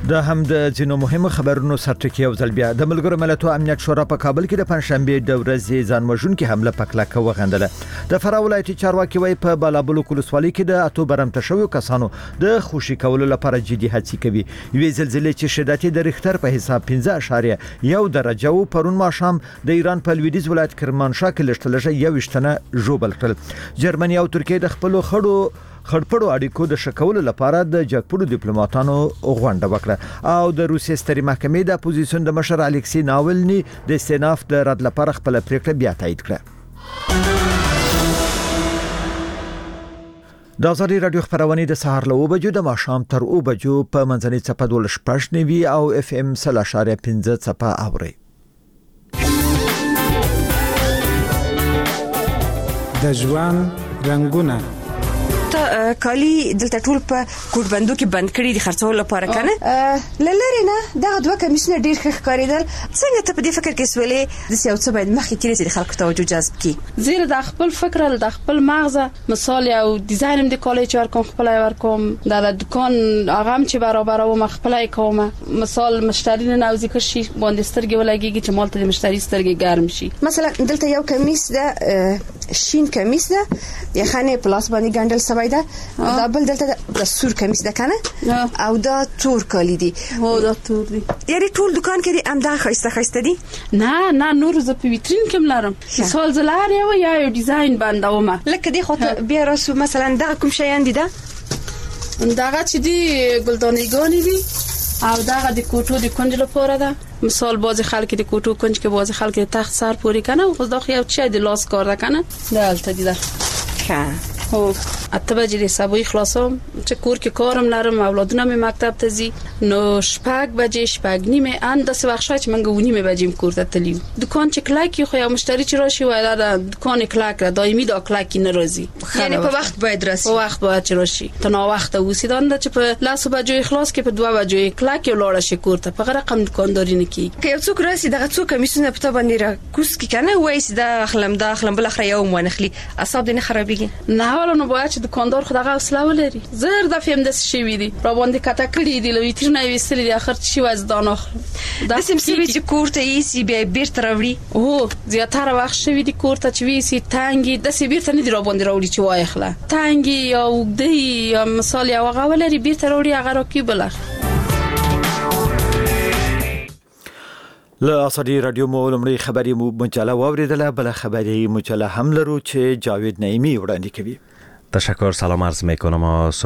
دا هم د ځینو مهمو خبرونو سرټکی او ځل بیا د ملګرو ملتونو امنیت شورا په کابل کې د پنځشنبه د ورځې ځانوژونکي حمله په کلکه وغندله. د فراه ولایتي چارواکي وایي په بالابلوک ولسوالۍ کې د اتو برمته شویو کسانو د خوشي کولو لپاره جدي هڅې کوي. یوې زلزلې چې شدت د ریختر په حساب 15.1 درجه او پرون ماښام د ایران په لویدیځ ولایت کرمانشاه کې لږ 21 ژوبل کړل. جرمني او ترکیه د خپل خړپړو اړیکو د شکولو لپاره د جګپړو ډیپلوماټانو غونډه وکړه او د روسیې سترې محکمې د اپوزیسیون د مشر الکسی ناولني د استئناف د رد لپاره خپل پریکړه بیا تایید کړه. د ازادي رادیو خبرونه د سهار له 9 بجو د ماښام تر 9 بجو په منځنۍ چپه 12.9 او اف ام 0.5 چپه اوري. د ژوند رنگونه کالی دلته ټول په کوټ بندو کې بند کړي دي خرڅول لپاره کنه لری نه دا دوه کمیسونه ډیر ښه ښکاریدل. څنګه ته په دې فکر کې سولې د سیاست باید مخکې تیرې چې خلکو توجه جذب کړي؟ زیره د خپل فکر د خپل مغز مثال او ډیزاین د کالج ورکوم خپل ورکوم د دکان اغم چې برابر او مخفلای کوم مثال مشتری نه نوځي شي باندې سترګې ولګيږي چې مالته د مشتری سترګې ګرم شي. مثلا دلته یو کمیس ده شین کمیس ده یا خانه پلاس باندې ګندل سوي ده دا بل دلته د سور کمیس ده کنه او دا تور کالی دي. هو دا تور دي یعنی ټول دکان کې دي امدا خسته دي؟ نه نور ز په ویترین کې لرم مثال زلار یا یو ډیزاین باندې لکه دی خو بیا راسو مثلا دا کوم شیان دي ده داغه چې دی ګلدانېګانی دي او داغه د کوټو د کنج لپاره ده مثال بعضی خلک د کوټو کنج کې بعضی خلک د تخت سر پوری کنه او خو دا خو یو چا د لاس کار ده کنه دلته دي ده هو اته بجې د سبوي خلاصوم چې کور کې کارم لرم اولادونه مې مکتب ته ځي نو شپږ بجې شپږ نیمه اند څه وخت شای چې منګه ونیمه بجې کور ته تلیم دکان چې کلاکی خو یو مشتری چې راشي وای دا دکان کلاک را دایمي دا کلاکی نه راځي یعنی په وخت باید راشي په وخت باید راشي ته نو وخت اوسیدان چې په لاسو بجې خلاص کې په 2 بجې کلاکی ولاړ شي کور ته په رقم دکانداري نه کی که یو څوک راشي دغه څوک کمیسونه په باندې را کوس کی کنه وای چې دا خلم بل اخر یو مونخلی اعصاب دې نه خرابېږي نه حالا نو باید چې دکاندار خو دغه حوصله ولري. زر د فهم د شي وی دي را باندې کټه کړی دی لوي تر نه وستل دي اخر شي وځدان اخر د سیم سی چې کوړه یې سی بیا بیرته راوړي او زیاتره وخت شوی دي کوړه چې وی سی تانګي د سی بیرته نه دی را باندې راوړي چې وای خله تانګي یا وګدی یا مثال یا هغه ولري بیرته راوړي هغه را کی بلخ. له ازادي رادیو مو لمړی خبري مجله واوریدله بل خبري مجله هم لرو چې جاوید نعیمی وړاندې کوي. تشکر سلام عرض میکنم.